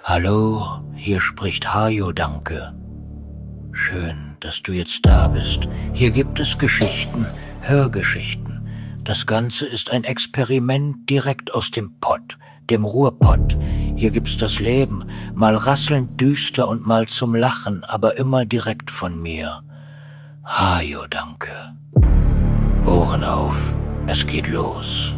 Hallo, hier spricht Hajo, danke. Schön, dass du jetzt da bist. Hier gibt es Geschichten, Hörgeschichten. Das Ganze ist ein Experiment direkt aus dem Pott, dem Ruhrpott. Hier gibt's das Leben, mal rasselnd düster und mal zum Lachen, aber immer direkt von mir. Hajo, danke. Ohren auf, es geht los.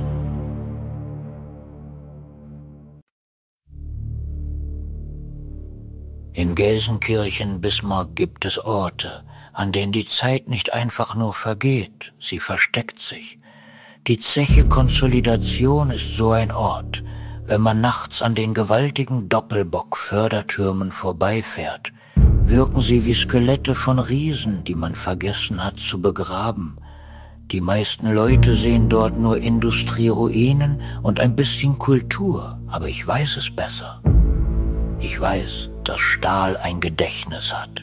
In Gelsenkirchen, Bismarck gibt es Orte, an denen die Zeit nicht einfach nur vergeht, sie versteckt sich. Die Zeche Konsolidation ist so ein Ort, wenn man nachts an den gewaltigen Doppelbock-Fördertürmen vorbeifährt, wirken sie wie Skelette von Riesen, die man vergessen hat zu begraben. Die meisten Leute sehen dort nur Industrieruinen und ein bisschen Kultur, aber ich weiß es besser. Ich weiß, dass Stahl ein Gedächtnis hat.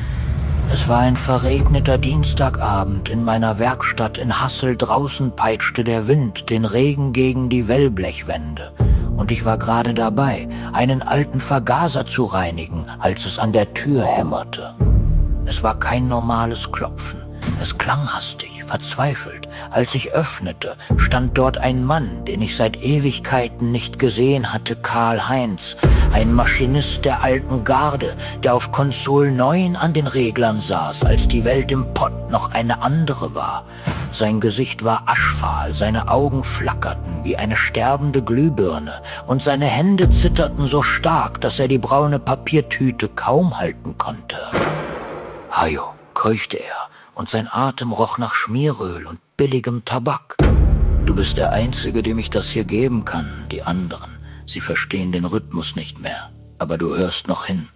Es war ein verregneter Dienstagabend in meiner Werkstatt in Hassel. Draußen peitschte der Wind den Regen gegen die Wellblechwände. Und ich war gerade dabei, einen alten Vergaser zu reinigen, als es an der Tür hämmerte. Es war kein normales Klopfen. Es klang hastig, verzweifelt. Als ich öffnete, stand dort ein Mann, den ich seit Ewigkeiten nicht gesehen hatte, Karl-Heinz, ein Maschinist der alten Garde, der auf Konsole 9 an den Reglern saß, als die Welt im Pott noch eine andere war. Sein Gesicht war aschfahl, seine Augen flackerten wie eine sterbende Glühbirne und seine Hände zitterten so stark, dass er die braune Papiertüte kaum halten konnte. Hajo, keuchte er, und sein Atem roch nach Schmieröl und billigem Tabak. Du bist der Einzige, dem ich das hier geben kann, die anderen. Sie verstehen den Rhythmus nicht mehr, aber du hörst noch hin.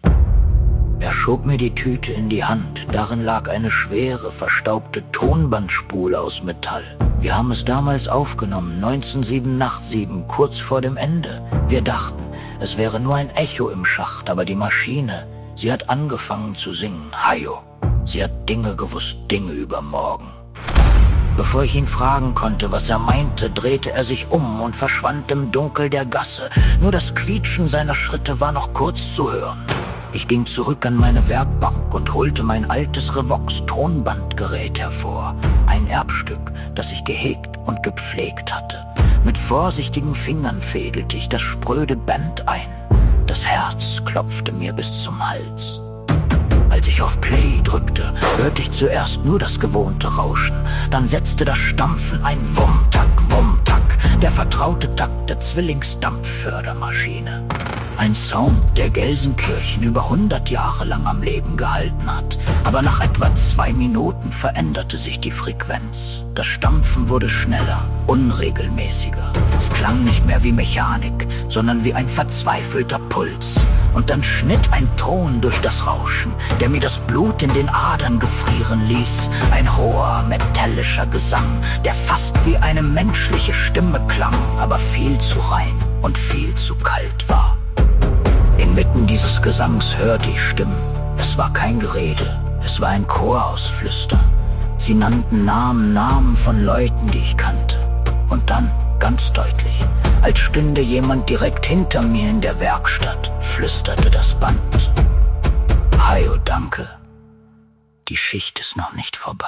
Er schob mir die Tüte in die Hand. Darin lag eine schwere, verstaubte Tonbandspule aus Metall. Wir haben es damals aufgenommen, 1987, kurz vor dem Ende. Wir dachten, es wäre nur ein Echo im Schacht, aber die Maschine, sie hat angefangen zu singen. Hajo, sie hat Dinge gewusst, Dinge über morgen. Bevor ich ihn fragen konnte, was er meinte, drehte er sich um und verschwand im Dunkel der Gasse. Nur das Quietschen seiner Schritte war noch kurz zu hören. Ich ging zurück an meine Werkbank und holte mein altes Revox-Tonbandgerät hervor. Ein Erbstück, das ich gehegt und gepflegt hatte. Mit vorsichtigen Fingern fädelte ich das spröde Band ein. Das Herz klopfte mir bis zum Hals. Als ich auf Play drückte, hörte ich zuerst nur das gewohnte Rauschen. Dann setzte das Stampfen ein. Wumtak, Wumtak, der vertraute Takt der Zwillingsdampffördermaschine. Ein Sound, der Gelsenkirchen über 100 Jahre lang am Leben gehalten hat. Aber nach etwa 2 Minuten veränderte sich die Frequenz. Das Stampfen wurde schneller, unregelmäßiger. Es klang nicht mehr wie Mechanik, sondern wie ein verzweifelter Puls. Und dann schnitt ein Ton durch das Rauschen, der mir das Blut in den Adern gefrieren ließ. Ein hoher, metallischer Gesang, der fast wie eine menschliche Stimme klang, aber viel zu rein und viel zu kalt war. Inmitten dieses Gesangs hörte ich Stimmen. Es war kein Gerede, es war ein Chor aus Flüstern. Sie nannten Namen von Leuten, die ich kannte. Und dann, ganz deutlich, als stünde jemand direkt hinter mir in der Werkstatt, flüsterte das Band. Hajo, danke. Die Schicht ist noch nicht vorbei.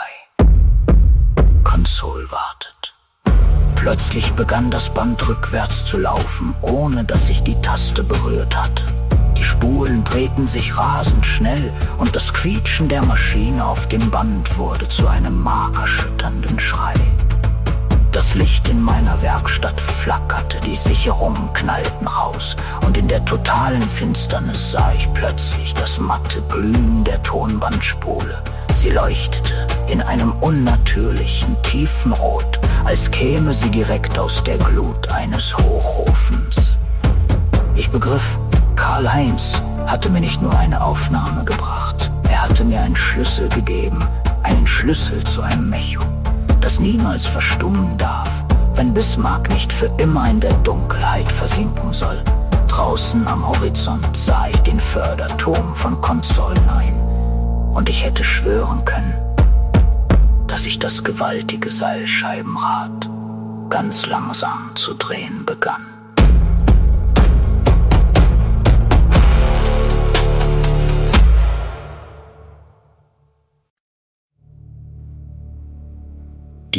Konsole wartet. Plötzlich begann das Band rückwärts zu laufen, ohne dass ich die Taste berührt hatte. Die Spulen drehten sich rasend schnell und das Quietschen der Maschine auf dem Band wurde zu einem markerschütternden Schrei. Das Licht in meiner Werkstatt flackerte, die Sicherungen knallten raus und in der totalen Finsternis sah ich plötzlich das matte Glühen der Tonbandspule. Sie leuchtete in einem unnatürlichen, tiefen Rot, als käme sie direkt aus der Glut eines Hochofens. Ich begriff, Karl-Heinz hatte mir nicht nur eine Aufnahme gebracht, er hatte mir einen Schlüssel gegeben, einen Schlüssel zu einem Echo, das niemals verstummen darf, wenn Bismarck nicht für immer in der Dunkelheit versinken soll. Draußen am Horizont sah ich den Förderturm von Konsole 9 und ich hätte schwören können, dass sich das gewaltige Seilscheibenrad ganz langsam zu drehen begann.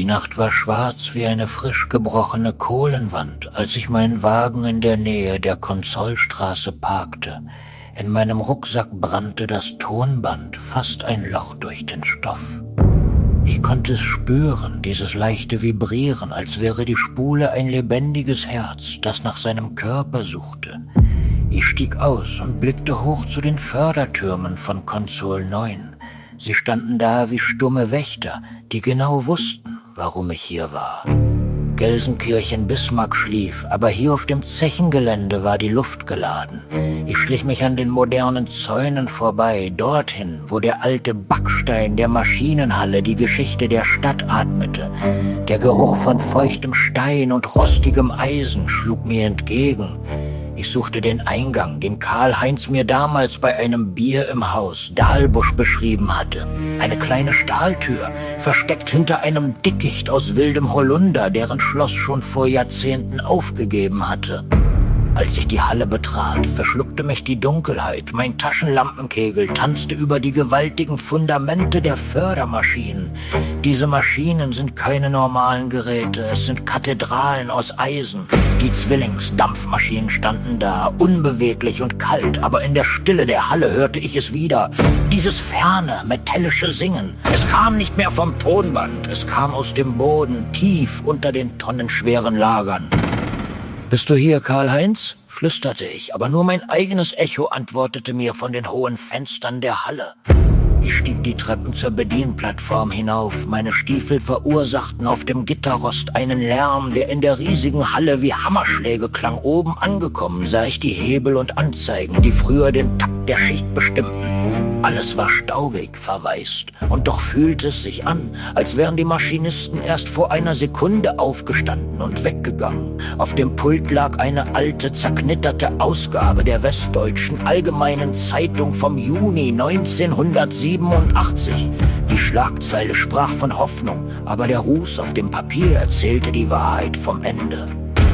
Die Nacht war schwarz wie eine frisch gebrochene Kohlenwand, als ich meinen Wagen in der Nähe der Konsolstraße parkte. In meinem Rucksack brannte das Tonband, fast ein Loch durch den Stoff. Ich konnte es spüren, dieses leichte Vibrieren, als wäre die Spule ein lebendiges Herz, das nach seinem Körper suchte. Ich stieg aus und blickte hoch zu den Fördertürmen von Konsol 9. Sie standen da wie stumme Wächter, die genau wussten, warum ich hier war. Gelsenkirchen-Bismarck schlief, aber hier auf dem Zechengelände war die Luft geladen. Ich schlich mich an den modernen Zäunen vorbei, dorthin, wo der alte Backstein der Maschinenhalle die Geschichte der Stadt atmete. Der Geruch von feuchtem Stein und rostigem Eisen schlug mir entgegen. Ich suchte den Eingang, den Karl-Heinz mir damals bei einem Bier im Haus Dahlbusch beschrieben hatte. Eine kleine Stahltür, versteckt hinter einem Dickicht aus wildem Holunder, deren Schloss schon vor Jahrzehnten aufgegeben hatte. Als ich die Halle betrat, verschluckte mich die Dunkelheit. Mein Taschenlampenkegel tanzte über die gewaltigen Fundamente der Fördermaschinen. Diese Maschinen sind keine normalen Geräte, es sind Kathedralen aus Eisen. Die Zwillingsdampfmaschinen standen da, unbeweglich und kalt, aber in der Stille der Halle hörte ich es wieder. Dieses ferne, metallische Singen. Es kam nicht mehr vom Tonband, es kam aus dem Boden, tief unter den tonnenschweren Lagern. »Bist du hier, Karl-Heinz?« flüsterte ich, aber nur mein eigenes Echo antwortete mir von den hohen Fenstern der Halle. Ich stieg die Treppen zur Bedienplattform hinauf. Meine Stiefel verursachten auf dem Gitterrost einen Lärm, der in der riesigen Halle wie Hammerschläge klang. Oben angekommen sah ich die Hebel und Anzeigen, die früher den Takt der Schicht bestimmten. Alles war staubig, verwaist, und doch fühlte es sich an, als wären die Maschinisten erst vor einer Sekunde aufgestanden und weggegangen. Auf dem Pult lag eine alte, zerknitterte Ausgabe der Westdeutschen Allgemeinen Zeitung vom Juni 1987. Die Schlagzeile sprach von Hoffnung, aber der Ruß auf dem Papier erzählte die Wahrheit vom Ende.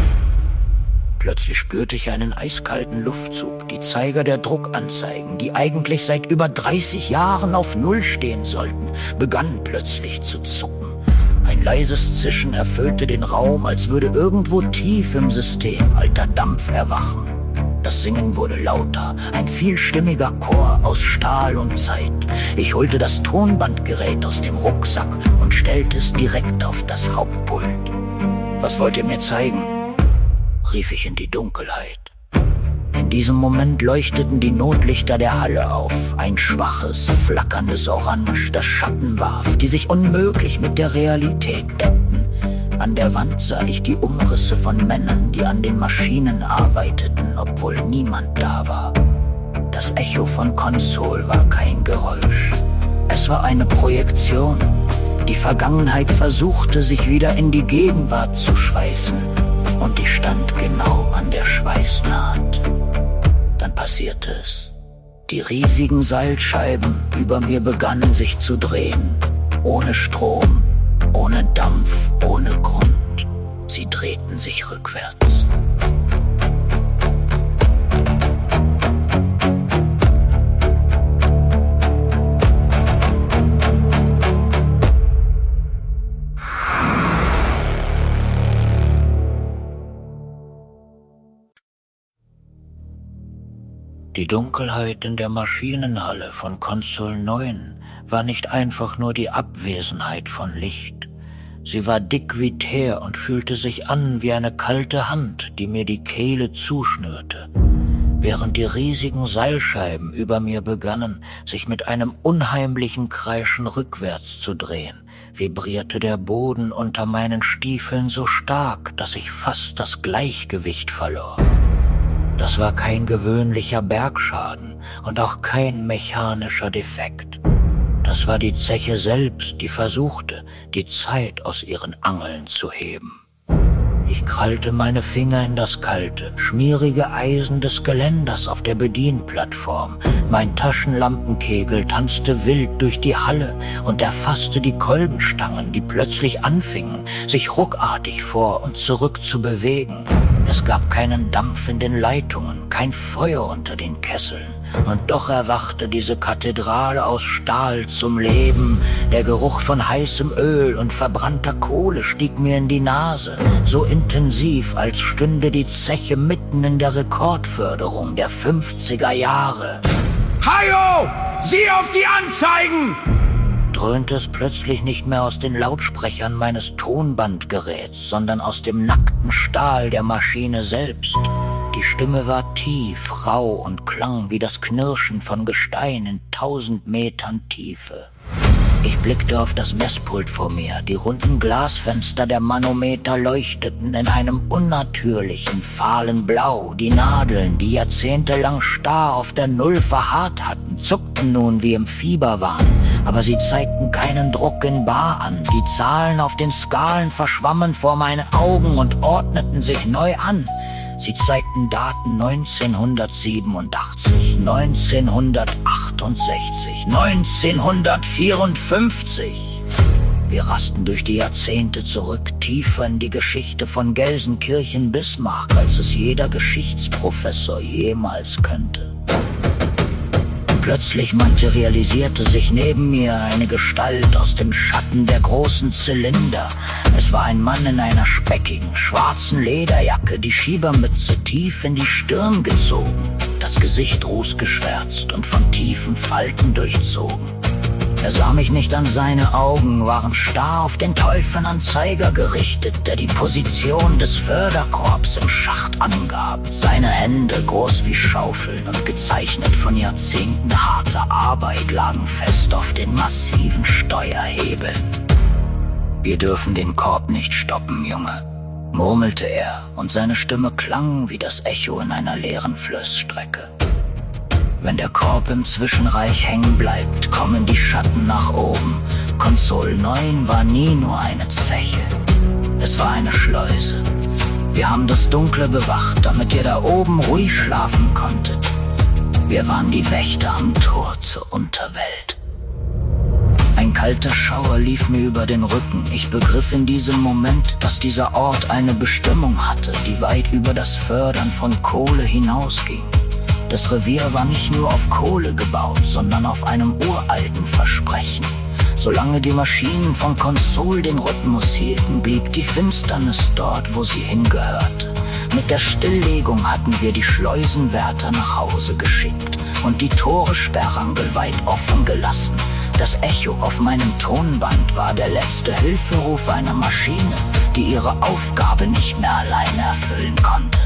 Plötzlich spürte ich einen eiskalten Luftzug. Die Zeiger der Druckanzeigen, die eigentlich seit über 30 Jahren auf Null stehen sollten, begannen plötzlich zu zucken. Ein leises Zischen erfüllte den Raum, als würde irgendwo tief im System alter Dampf erwachen. Das Singen wurde lauter, ein vielstimmiger Chor aus Stahl und Zeit. Ich holte das Tonbandgerät aus dem Rucksack und stellte es direkt auf das Hauptpult. »Was wollt ihr mir zeigen?« rief ich in die Dunkelheit. In diesem Moment leuchteten die Notlichter der Halle auf, ein schwaches, flackerndes Orange, das Schatten warf, die sich unmöglich mit der Realität deckten. An der Wand sah ich die Umrisse von Männern, die an den Maschinen arbeiteten, obwohl niemand da war. Das Echo von Konsol war kein Geräusch. Es war eine Projektion. Die Vergangenheit versuchte, sich wieder in die Gegenwart zu schweißen. Und ich stand genau an der Schweißnaht. Dann passierte es. Die riesigen Seilscheiben über mir begannen sich zu drehen. Ohne Strom, ohne Dampf, ohne Grund. Sie drehten sich rückwärts. Die Dunkelheit in der Maschinenhalle von Konsol 9 war nicht einfach nur die Abwesenheit von Licht. Sie war dick wie Teer und fühlte sich an wie eine kalte Hand, die mir die Kehle zuschnürte. Während die riesigen Seilscheiben über mir begannen, sich mit einem unheimlichen Kreischen rückwärts zu drehen, vibrierte der Boden unter meinen Stiefeln so stark, dass ich fast das Gleichgewicht verlor. Das war kein gewöhnlicher Bergschaden und auch kein mechanischer Defekt. Das war die Zeche selbst, die versuchte, die Zeit aus ihren Angeln zu heben. Ich krallte meine Finger in das kalte, schmierige Eisen des Geländers auf der Bedienplattform. Mein Taschenlampenkegel tanzte wild durch die Halle und erfasste die Kolbenstangen, die plötzlich anfingen, sich ruckartig vor und zurück zu bewegen. Es gab keinen Dampf in den Leitungen, kein Feuer unter den Kesseln. Und doch erwachte diese Kathedrale aus Stahl zum Leben. Der Geruch von heißem Öl und verbrannter Kohle stieg mir in die Nase, so intensiv, als stünde die Zeche mitten in der Rekordförderung der 50er Jahre. Hajo! Sieh auf die Anzeigen! Dröhnte es plötzlich nicht mehr aus den Lautsprechern meines Tonbandgeräts, sondern aus dem nackten Stahl der Maschine selbst. Die Stimme war tief, rau und klang wie das Knirschen von Gestein in 1000 Metern Tiefe. Ich blickte auf das Messpult vor mir. Die runden Glasfenster der Manometer leuchteten in einem unnatürlichen, fahlen Blau. Die Nadeln, die jahrzehntelang starr auf der Null verharrt hatten, zuckten nun wie im Fieberwahn. Aber sie zeigten keinen Druck in Bar an. Die Zahlen auf den Skalen verschwammen vor meine Augen und ordneten sich neu an. Sie zeigten Daten 1987, 1968, 1954. Wir rasten durch die Jahrzehnte zurück, tiefer in die Geschichte von Gelsenkirchen-Bismarck, als es jeder Geschichtsprofessor jemals könnte. Plötzlich materialisierte sich neben mir eine Gestalt aus dem Schatten der großen Zylinder. Es war ein Mann in einer speckigen, schwarzen Lederjacke, die Schiebermütze tief in die Stirn gezogen, das Gesicht rußgeschwärzt und von tiefen Falten durchzogen. Er sah mich nicht an, seine Augen waren starr auf den Teufelanzeiger gerichtet, der die Position des Förderkorbs im Schacht angab. Seine Hände, groß wie Schaufeln und gezeichnet von Jahrzehnten harter Arbeit, lagen fest auf den massiven Steuerhebeln. »Wir dürfen den Korb nicht stoppen, Junge«, murmelte er, und seine Stimme klang wie das Echo in einer leeren Flussstrecke. Wenn der Korb im Zwischenreich hängen bleibt, kommen die Schatten nach oben. Konsol 9 war nie nur eine Zeche. Es war eine Schleuse. Wir haben das Dunkle bewacht, damit ihr da oben ruhig schlafen konntet. Wir waren die Wächter am Tor zur Unterwelt. Ein kalter Schauer lief mir über den Rücken. Ich begriff in diesem Moment, dass dieser Ort eine Bestimmung hatte, die weit über das Fördern von Kohle hinausging. Das Revier war nicht nur auf Kohle gebaut, sondern auf einem uralten Versprechen. Solange die Maschinen von Konsol den Rhythmus hielten, blieb die Finsternis dort, wo sie hingehörte. Mit der Stilllegung hatten wir die Schleusenwärter nach Hause geschickt und die Tore sperrangelweit offen gelassen. Das Echo auf meinem Tonband war der letzte Hilferuf einer Maschine, die ihre Aufgabe nicht mehr alleine erfüllen konnte.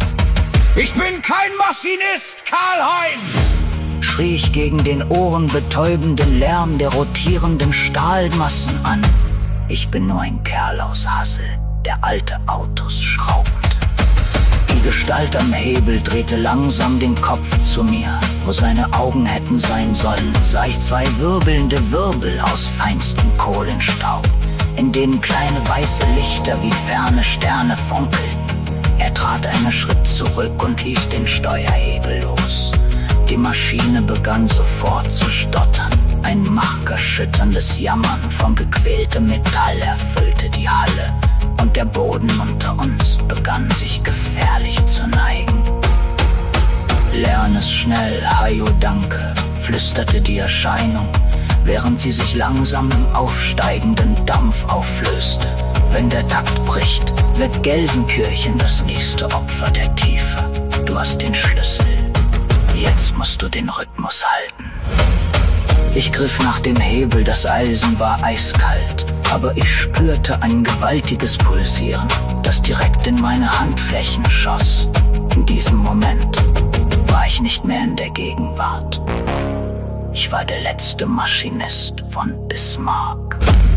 »Ich bin kein Maschinist, Karl-Heinz!« schrie ich gegen den ohrenbetäubenden Lärm der rotierenden Stahlmassen an. Ich bin nur ein Kerl aus Hassel, der alte Autos schraubt. Die Gestalt am Hebel drehte langsam den Kopf zu mir. Wo seine Augen hätten sein sollen, sah ich zwei wirbelnde Wirbel aus feinstem Kohlenstaub, in denen kleine weiße Lichter wie ferne Sterne funkelten. Er trat einen Schritt zurück und ließ den Steuerhebel los. Die Maschine begann sofort zu stottern. Ein markerschütterndes Jammern von gequältem Metall erfüllte die Halle. Und der Boden unter uns begann sich gefährlich zu neigen. »Lern es schnell, Hajo, danke«, flüsterte die Erscheinung, während sie sich langsam im aufsteigenden Dampf auflöste. »Wenn der Takt bricht, wird Gelsenkirchen das nächste Opfer der Tiefe. Du hast den Schlüssel. Jetzt musst du den Rhythmus halten.« Ich griff nach dem Hebel, das Eisen war eiskalt, aber ich spürte ein gewaltiges Pulsieren, das direkt in meine Handflächen schoss. In diesem Moment war ich nicht mehr in der Gegenwart. Ich war der letzte Maschinist von Bismarck.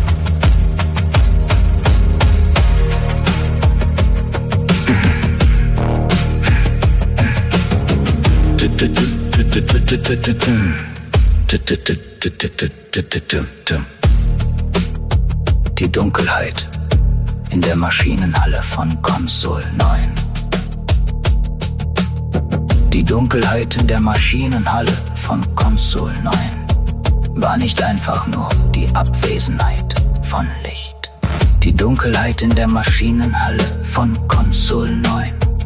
Die Dunkelheit in der Maschinenhalle von Konsol 9. Die Dunkelheit in der Maschinenhalle von Konsol 9 war nicht einfach nur die Abwesenheit von Licht. Die Dunkelheit in der Maschinenhalle von Konsol 9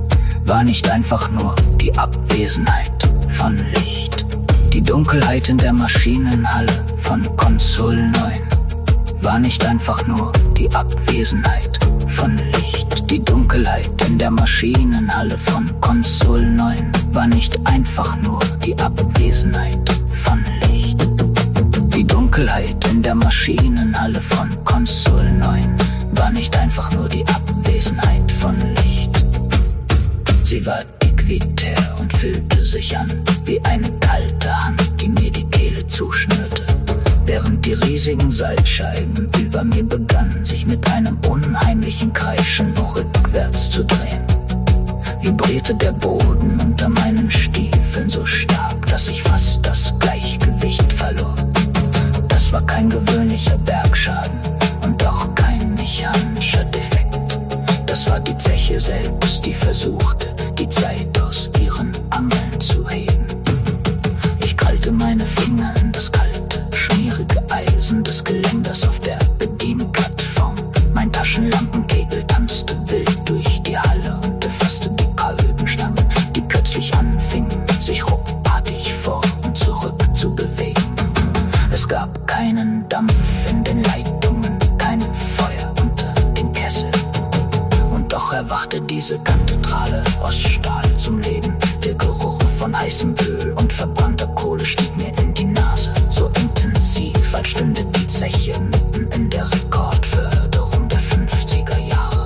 war nicht einfach nur die Abwesenheit von Licht. Die Dunkelheit in der Maschinenhalle von Konsol 9 war nicht einfach nur die Abwesenheit von Licht. Die Dunkelheit in der Maschinenhalle von Konsol 9 war nicht einfach nur die Abwesenheit von Licht. Die Dunkelheit in der Maschinenhalle von Konsol 9 war nicht einfach nur die Abwesenheit von Licht. Sie war diquitär und fühlte sich an wie eine kalte Hand, die mir die Kehle zuschnürte, während die riesigen Salzscheiben über mir begannen, sich mit einem unheimlichen Kreischen rückwärts zu drehen. Vibrierte der Boden unter meinen Stiefeln so stark, dass ich fast das Gleichgewicht verlor. Das war kein gewöhnlicher Bergschaden und auch kein mechanischer Defekt. Das war die Zeche selbst, die versuchte, die Zeit aus ihren Angeln zu heben. Ich krallte meine Finger in das kalte, schmierige Eisen des Geländers auf der Bedienplattform. Mein Taschenlampenkegel tanzte wild durch die Halle und befasste die Kolbenstangen, die plötzlich anfingen, sich ruckartig vor und zurück zu bewegen. Es gab keinen Dampf in den Leitungen, kein Feuer unter den Kesseln. Und doch erwachte diese Kathedrale aus Stahl zum Leben. Der Geruch von heißem Öl und verbrannter Kohle stieg mir in die Nase, so intensiv, als stünde die Zeche mitten in der Rekordförderung der 50er Jahre.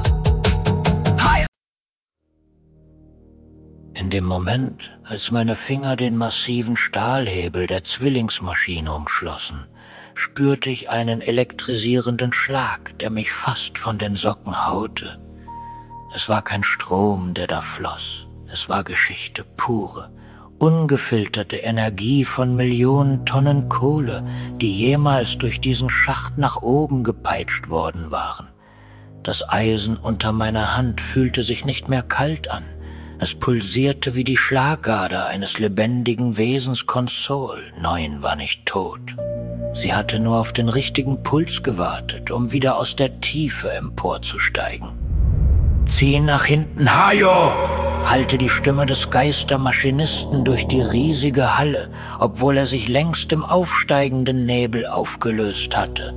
In dem Moment, als meine Finger den massiven Stahlhebel der Zwillingsmaschine umschlossen, spürte ich einen elektrisierenden Schlag, der mich fast von den Socken haute. Es war kein Strom, der da floss. Es war Geschichte pure, ungefilterte Energie von Millionen Tonnen Kohle, die jemals durch diesen Schacht nach oben gepeitscht worden waren. Das Eisen unter meiner Hand fühlte sich nicht mehr kalt an. Es pulsierte wie die Schlagader eines lebendigen Wesens. Konsol 9 war nicht tot. Sie hatte nur auf den richtigen Puls gewartet, um wieder aus der Tiefe emporzusteigen. »Zieh nach hinten, Hajo!« hallte die Stimme des Geistermaschinisten durch die riesige Halle, obwohl er sich längst im aufsteigenden Nebel aufgelöst hatte.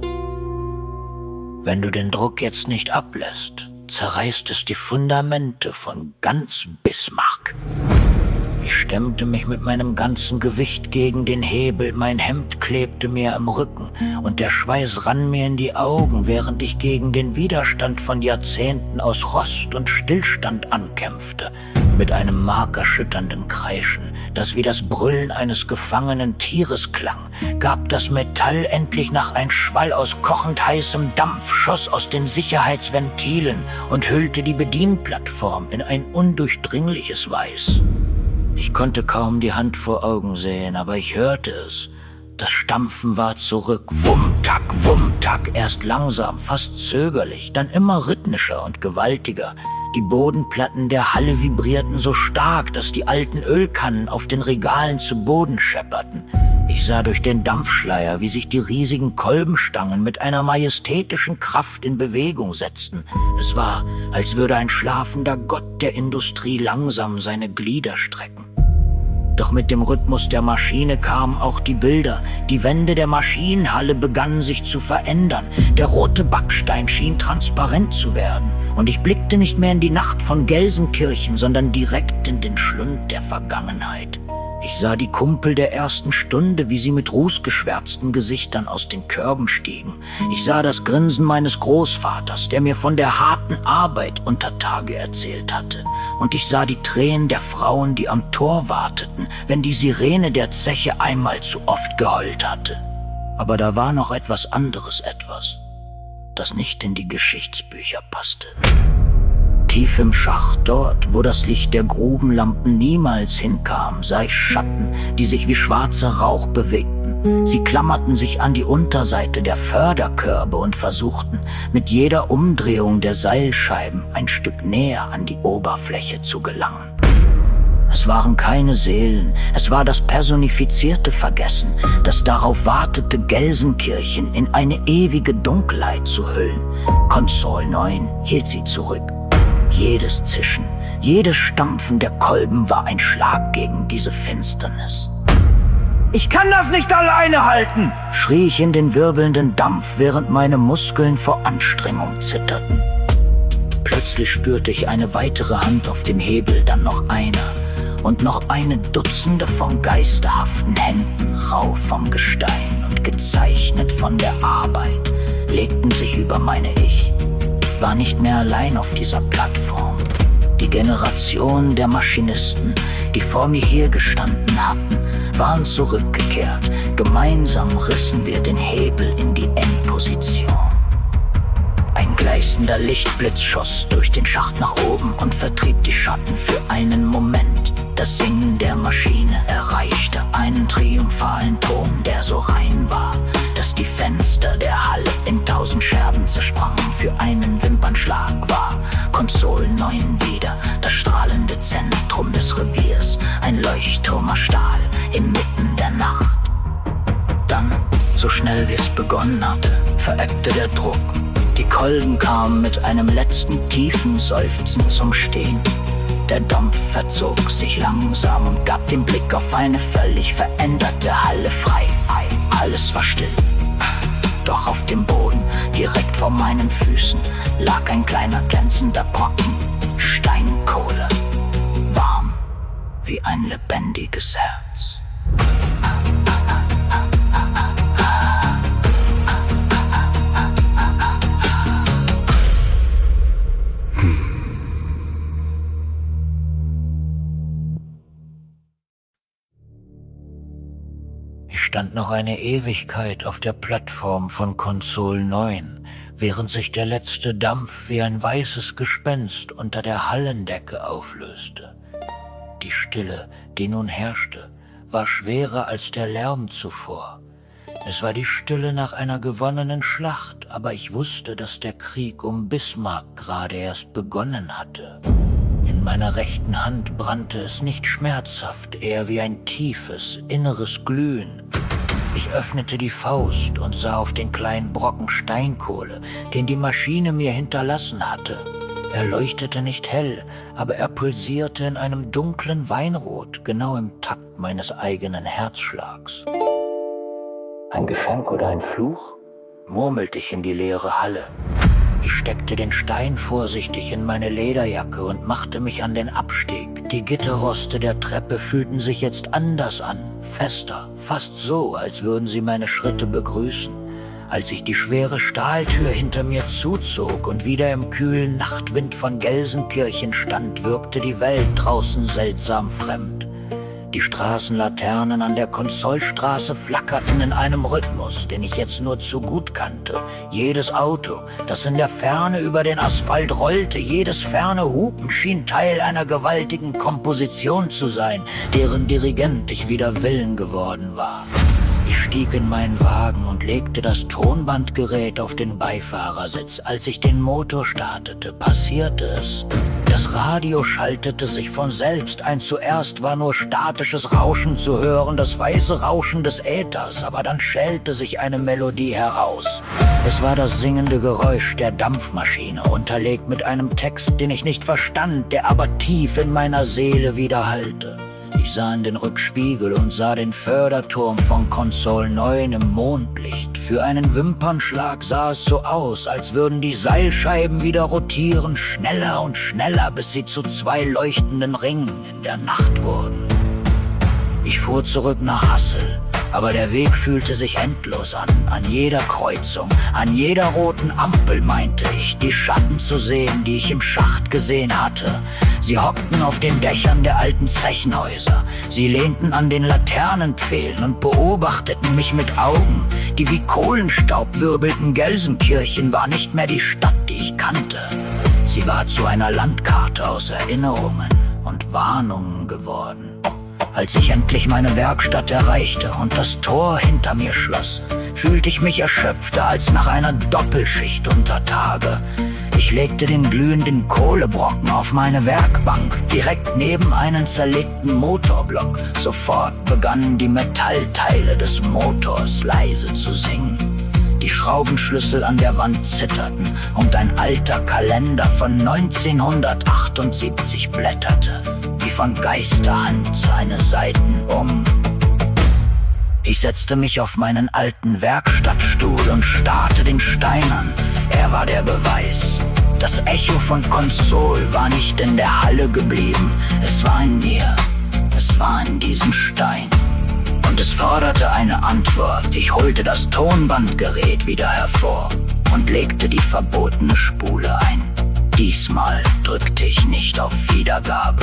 »Wenn du den Druck jetzt nicht ablässt, zerreißt es die Fundamente von ganz Bismarck.« Ich stemmte mich mit meinem ganzen Gewicht gegen den Hebel, mein Hemd klebte mir am Rücken und der Schweiß rann mir in die Augen, während ich gegen den Widerstand von Jahrzehnten aus Rost und Stillstand ankämpfte. Mit einem markerschütternden Kreischen, das wie das Brüllen eines gefangenen Tieres klang, gab das Metall endlich nach ein Schwall aus kochend heißem Dampf, schoss aus den Sicherheitsventilen und hüllte die Bedienplattform in ein undurchdringliches Weiß. Ich konnte kaum die Hand vor Augen sehen, aber ich hörte es. Das Stampfen war zurück. Wumm, tack, erst langsam, fast zögerlich, dann immer rhythmischer und gewaltiger. Die Bodenplatten der Halle vibrierten so stark, dass die alten Ölkannen auf den Regalen zu Boden schepperten. Ich sah durch den Dampfschleier, wie sich die riesigen Kolbenstangen mit einer majestätischen Kraft in Bewegung setzten. Es war, als würde ein schlafender Gott der Industrie langsam seine Glieder strecken. Doch mit dem Rhythmus der Maschine kamen auch die Bilder. Die Wände der Maschinenhalle begannen sich zu verändern. Der rote Backstein schien transparent zu werden. Und ich blickte nicht mehr in die Nacht von Gelsenkirchen, sondern direkt in den Schlund der Vergangenheit. Ich sah die Kumpel der ersten Stunde, wie sie mit rußgeschwärzten Gesichtern aus den Körben stiegen. Ich sah das Grinsen meines Großvaters, der mir von der harten Arbeit unter Tage erzählt hatte. Und ich sah die Tränen der Frauen, die am Tor warteten, wenn die Sirene der Zeche einmal zu oft geheult hatte. Aber da war noch etwas anderes, das nicht in die Geschichtsbücher passte. Tief im Schacht, dort, wo das Licht der Grubenlampen niemals hinkam, sah ich Schatten, die sich wie schwarzer Rauch bewegten. Sie klammerten sich an die Unterseite der Förderkörbe und versuchten, mit jeder Umdrehung der Seilscheiben ein Stück näher an die Oberfläche zu gelangen. Es waren keine Seelen, es war das personifizierte Vergessen, das darauf wartete, Gelsenkirchen in eine ewige Dunkelheit zu hüllen. Konsol 9 hielt sie zurück. Jedes Zischen, jedes Stampfen der Kolben war ein Schlag gegen diese Finsternis. Ich kann das nicht alleine halten, schrie ich in den wirbelnden Dampf, während meine Muskeln vor Anstrengung zitterten. Plötzlich spürte ich eine weitere Hand auf dem Hebel, dann noch eine und noch eine Dutzende von geisterhaften Händen, rau vom Gestein und gezeichnet von der Arbeit, legten sich über meine Ich. War nicht mehr allein auf dieser Plattform. Die Generation der Maschinisten, die vor mir hier gestanden hatten, waren zurückgekehrt. Gemeinsam rissen wir den Hebel in die Endposition. Ein gleißender Lichtblitz schoss durch den Schacht nach oben und vertrieb die Schatten für einen Moment. Das Singen der Maschine erreichte einen triumphalen Ton, der so rein war, dass die Fenster der Halle in 1000 Scherben zersprangen. Für einen Wimpernschlag war Konsol 9 wieder das strahlende Zentrum des Reviers, ein Leuchtturm aus Stahl inmitten der Nacht. Dann, so schnell wie es begonnen hatte, verebbte der Druck. Die Kolben kamen mit einem letzten tiefen Seufzen zum Stehen. Der Dampf verzog sich langsam und gab den Blick auf eine völlig veränderte Halle frei. Alles war still. Doch auf dem Boden, direkt vor meinen Füßen, lag ein kleiner glänzender Brocken Steinkohle, warm wie ein lebendiges Herz. Ich stand noch eine Ewigkeit auf der Plattform von Konsol 9, während sich der letzte Dampf wie ein weißes Gespenst unter der Hallendecke auflöste. Die Stille, die nun herrschte, war schwerer als der Lärm zuvor. Es war die Stille nach einer gewonnenen Schlacht, aber ich wusste, dass der Krieg um Bismarck gerade erst begonnen hatte. In meiner rechten Hand brannte es nicht schmerzhaft, eher wie ein tiefes, inneres Glühen. Ich öffnete die Faust und sah auf den kleinen Brocken Steinkohle, den die Maschine mir hinterlassen hatte. Er leuchtete nicht hell, aber er pulsierte in einem dunklen Weinrot, genau im Takt meines eigenen Herzschlags. Ein Geschenk oder ein Fluch? Murmelte ich in die leere Halle. Ich steckte den Stein vorsichtig in meine Lederjacke und machte mich an den Abstieg. Die Gitterroste der Treppe fühlten sich jetzt anders an, fester, fast so, als würden sie meine Schritte begrüßen. Als ich die schwere Stahltür hinter mir zuzog und wieder im kühlen Nachtwind von Gelsenkirchen stand, wirkte die Welt draußen seltsam fremd. Die Straßenlaternen an der Konsolstraße flackerten in einem Rhythmus, den ich jetzt nur zu gut kannte. Jedes Auto, das in der Ferne über den Asphalt rollte, jedes ferne Hupen schien Teil einer gewaltigen Komposition zu sein, deren Dirigent ich wider Willen geworden war. Ich stieg in meinen Wagen und legte das Tonbandgerät auf den Beifahrersitz. Als ich den Motor startete, passierte es. Das Radio schaltete sich von selbst ein. Zuerst war nur statisches Rauschen zu hören, das weiße Rauschen des Äthers, aber dann schälte sich eine Melodie heraus. Es war das singende Geräusch der Dampfmaschine, unterlegt mit einem Text, den ich nicht verstand, der aber tief in meiner Seele widerhallte. Ich sah in den Rückspiegel und sah den Förderturm von Konsol 9 im Mondlicht. Für einen Wimpernschlag sah es so aus, als würden die Seilscheiben wieder rotieren, schneller und schneller, bis sie zu 2 leuchtenden Ringen in der Nacht wurden. Ich fuhr zurück nach Hassel, aber der Weg fühlte sich endlos an jeder Kreuzung, an jeder roten Ampel meinte ich, die Schatten zu sehen, die ich im Schacht gesehen hatte. Sie hockten auf den Dächern der alten Zechenhäuser. Sie lehnten an den Laternenpfählen und beobachteten mich mit Augen, die wie Kohlenstaub wirbelten. Gelsenkirchen war nicht mehr die Stadt, die ich kannte. Sie war zu einer Landkarte aus Erinnerungen und Warnungen geworden. Als ich endlich meine Werkstatt erreichte und das Tor hinter mir schloss, fühlte ich mich erschöpfter als nach einer Doppelschicht unter Tage. Ich legte den glühenden Kohlebrocken auf meine Werkbank, direkt neben einen zerlegten Motorblock. Sofort begannen die Metallteile des Motors leise zu singen. Die Schraubenschlüssel an der Wand zitterten und ein alter Kalender von 1978 blätterte, wie von Geisterhand seine Seiten um. Ich setzte mich auf meinen alten Werkstattstuhl und starrte den Stein an. Er war der Beweis. Das Echo von Konsol war nicht in der Halle geblieben. Es war in mir. Es war in diesem Stein. Und es forderte eine Antwort. Ich holte das Tonbandgerät wieder hervor und legte die verbotene Spule ein. Diesmal drückte ich nicht auf Wiedergabe.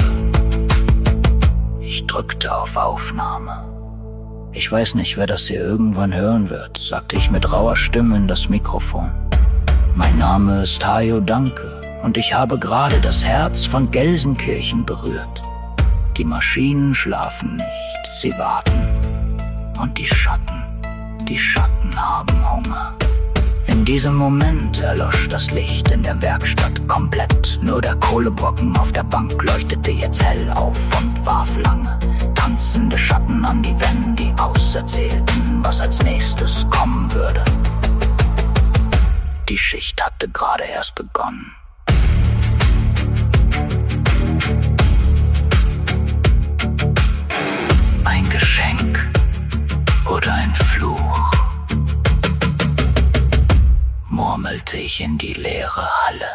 Ich drückte auf Aufnahme. Ich weiß nicht, wer das hier irgendwann hören wird, sagte ich mit rauer Stimme in das Mikrofon. Mein Name ist Hajo Danke und ich habe gerade das Herz von Gelsenkirchen berührt. Die Maschinen schlafen nicht, sie warten. Und die Schatten haben Hunger. In diesem Moment erlosch das Licht in der Werkstatt komplett. Nur der Kohlebrocken auf der Bank leuchtete jetzt hell auf und warf lange tanzende Schatten an die Wände, die auserzählten, was als nächstes kommen würde. Die Schicht hatte gerade erst begonnen. Ein Geschenk oder ein Fluch, murmelte ich in die leere Halle.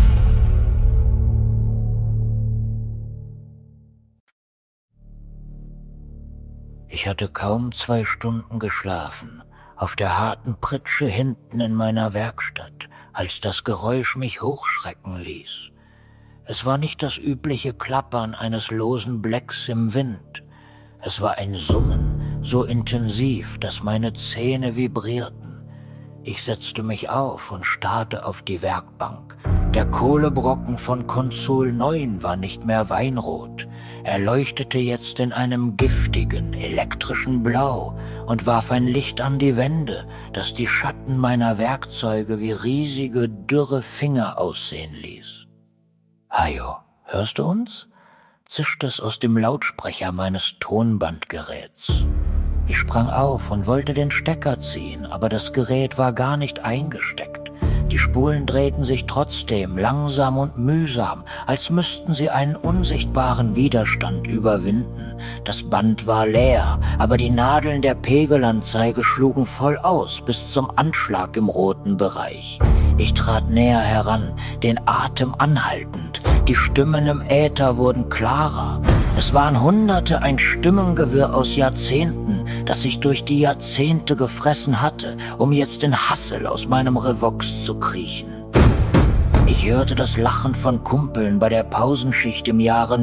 Ich hatte kaum 2 Stunden geschlafen, auf der harten Pritsche hinten in meiner Werkstatt, als das Geräusch mich hochschrecken ließ. Es war nicht das übliche Klappern eines losen Blecks im Wind. Es war ein Summen, so intensiv, dass meine Zähne vibrierten. Ich setzte mich auf und starrte auf die Werkbank. Der Kohlebrocken von Konsol 9 war nicht mehr weinrot. Er leuchtete jetzt in einem giftigen, elektrischen Blau und warf ein Licht an die Wände, das die Schatten meiner Werkzeuge wie riesige, dürre Finger aussehen ließ. Hajo, hörst du uns? Zischte es aus dem Lautsprecher meines Tonbandgeräts. Ich sprang auf und wollte den Stecker ziehen, aber das Gerät war gar nicht eingesteckt. Die Spulen drehten sich trotzdem langsam und mühsam, als müssten sie einen unsichtbaren Widerstand überwinden. Das Band war leer, aber die Nadeln der Pegelanzeige schlugen voll aus, bis zum Anschlag im roten Bereich. Ich trat näher heran, den Atem anhaltend. Die Stimmen im Äther wurden klarer. Es waren Hunderte, ein Stimmengewirr aus Jahrzehnten, das sich durch die Jahrzehnte gefressen hatte, um jetzt in Hassel aus meinem Revox zu kriechen. Ich hörte das Lachen von Kumpeln bei der Pausenschicht im Jahre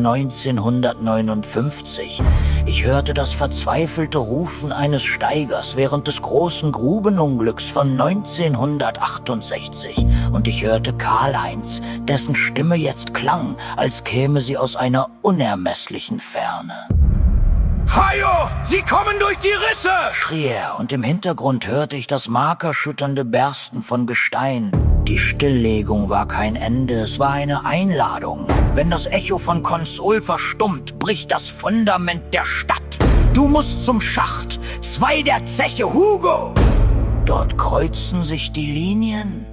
1959. Ich hörte das verzweifelte Rufen eines Steigers während des großen Grubenunglücks von 1968. Und ich hörte Karl-Heinz, dessen Stimme jetzt klang, als käme sie aus einer unermesslichen Ferne. Hajo, sie kommen durch die Risse! Schrie er, und im Hintergrund hörte ich das markerschütternde Bersten von Gestein. Die Stilllegung war kein Ende, es war eine Einladung. Wenn das Echo von Konsol verstummt, bricht das Fundament der Stadt. Du musst zum Schacht, 2 der Zeche, Hugo! Dort kreuzen sich die Linien.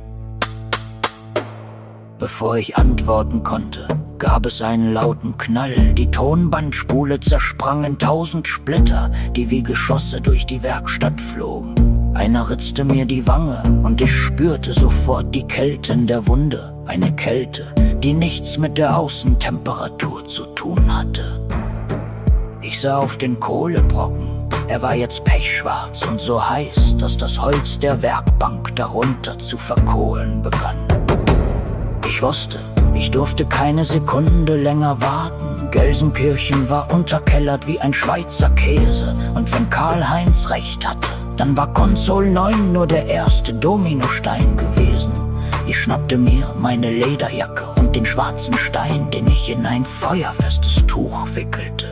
Bevor ich antworten konnte, gab es einen lauten Knall. Die Tonbandspule zersprang in 1000 Splitter, die wie Geschosse durch die Werkstatt flogen. Einer ritzte mir die Wange und ich spürte sofort die Kälte in der Wunde. Eine Kälte, die nichts mit der Außentemperatur zu tun hatte. Ich sah auf den Kohlebrocken. Er war jetzt pechschwarz und so heiß, dass das Holz der Werkbank darunter zu verkohlen begann. Ich wusste, ich durfte keine Sekunde länger warten. Gelsenkirchen war unterkellert wie ein Schweizer Käse. Und wenn Karl-Heinz recht hatte, dann war Konsol 9 nur der erste Dominostein gewesen. Ich schnappte mir meine Lederjacke und den schwarzen Stein, den ich in ein feuerfestes Tuch wickelte.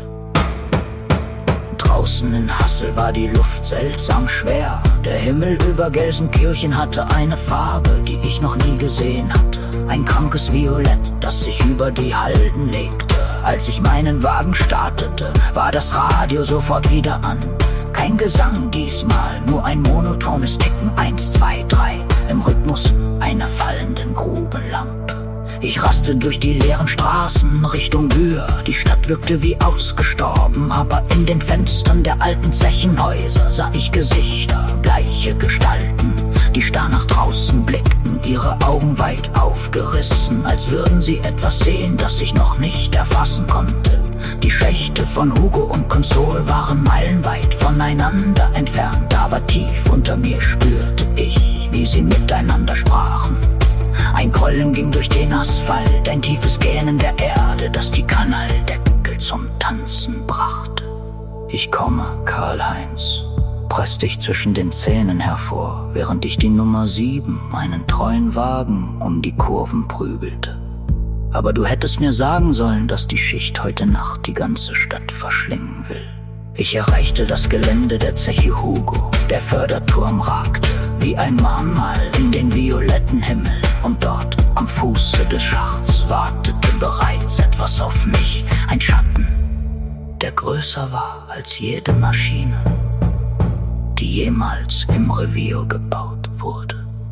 Draußen in Hassel war die Luft seltsam schwer. Der Himmel über Gelsenkirchen hatte eine Farbe, die ich noch nie gesehen hatte. Ein krankes Violett, das sich über die Halden legte. Als ich meinen Wagen startete, war das Radio sofort wieder an. Kein Gesang diesmal, nur ein monotones Ticken, 1, 2, 3, im Rhythmus einer fallenden Grubenlampe. Ich raste durch die leeren Straßen Richtung Bühr. Die Stadt wirkte wie ausgestorben, aber in den Fenstern der alten Zechenhäuser sah ich Gesichter, bleiche Gestalten, die starr nach draußen blickten, ihre Augen weit aufgerissen, als würden sie etwas sehen, das ich noch nicht erfassen konnte. Die Schächte von Hugo und Console waren meilenweit voneinander entfernt, aber tief unter mir spürte ich, wie sie miteinander sprachen. Ein Grollen ging durch den Asphalt, ein tiefes Gähnen der Erde, das die Kanaldeckel zum Tanzen brachte. Ich komme, Karl-Heinz, presst dich zwischen den Zähnen hervor, während ich die Nummer 7, meinen treuen Wagen, um die Kurven prügelte. Aber du hättest mir sagen sollen, dass die Schicht heute Nacht die ganze Stadt verschlingen will. Ich erreichte das Gelände der Zeche Hugo. Der Förderturm ragte wie ein Mahnmal in den violetten Himmel. Und dort am Fuße des Schachts wartete bereits etwas auf mich. Ein Schatten, der größer war als jede Maschine, die jemals im Revier gebaut wurde.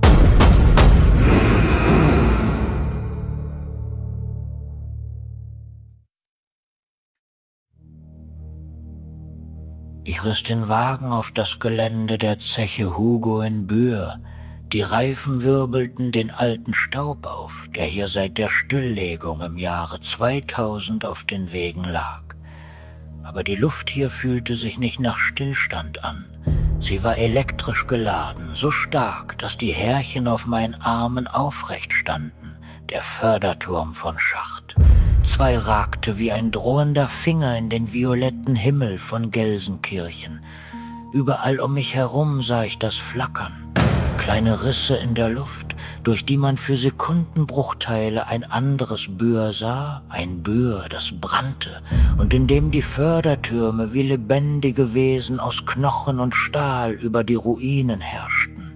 Ich riss den Wagen auf das Gelände der Zeche Hugo in Bühr. Die Reifen wirbelten den alten Staub auf, der hier seit der Stilllegung im Jahre 2000 auf den Wegen lag. Aber die Luft hier fühlte sich nicht nach Stillstand an. Sie war elektrisch geladen, so stark, dass die Härchen auf meinen Armen aufrecht standen, der Förderturm von Schacht. 2 ragte wie ein drohender Finger in den violetten Himmel von Gelsenkirchen. Überall um mich herum sah ich das Flackern. Kleine Risse in der Luft, durch die man für Sekundenbruchteile ein anderes Bühr sah, ein Bühr, das brannte und in dem die Fördertürme wie lebendige Wesen aus Knochen und Stahl über die Ruinen herrschten.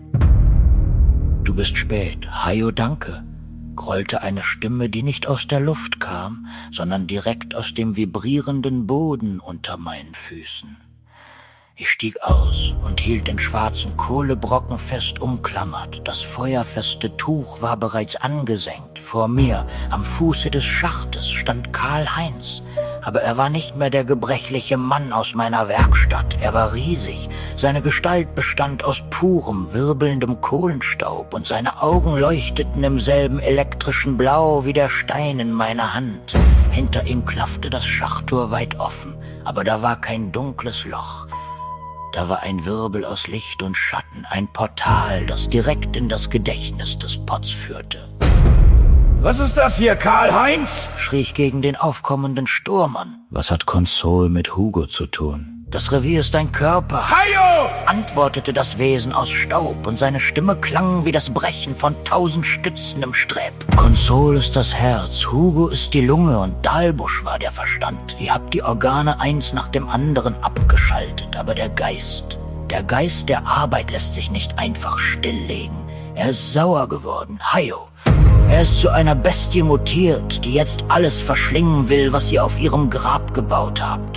»Du bist spät. Hajo, danke«, grollte eine Stimme, die nicht aus der Luft kam, sondern direkt aus dem vibrierenden Boden unter meinen Füßen. Ich stieg aus und hielt den schwarzen Kohlebrocken fest umklammert. Das feuerfeste Tuch war bereits angesenkt. Vor mir, am Fuße des Schachtes, stand Karl-Heinz. Aber er war nicht mehr der gebrechliche Mann aus meiner Werkstatt. Er war riesig. Seine Gestalt bestand aus purem, wirbelndem Kohlenstaub und seine Augen leuchteten im selben elektrischen Blau wie der Stein in meiner Hand. Hinter ihm klaffte das Schachttor weit offen, aber da war kein dunkles Loch. Da war ein Wirbel aus Licht und Schatten, ein Portal, das direkt in das Gedächtnis des Potts führte. Was ist das hier, Karl-Heinz? Schrie ich gegen den aufkommenden Sturm an. Was hat Console mit Hugo zu tun? Das Revier ist ein Körper. Hajo! Antwortete das Wesen aus Staub und seine Stimme klang wie das Brechen von 1000 Stützen im Sträb. Console ist das Herz, Hugo ist die Lunge und Dahlbusch war der Verstand. Ihr habt die Organe eins nach dem anderen abgeschaltet, aber der Geist der Arbeit lässt sich nicht einfach stilllegen. Er ist sauer geworden, Hajo. Er ist zu einer Bestie mutiert, die jetzt alles verschlingen will, was ihr auf ihrem Grab gebaut habt.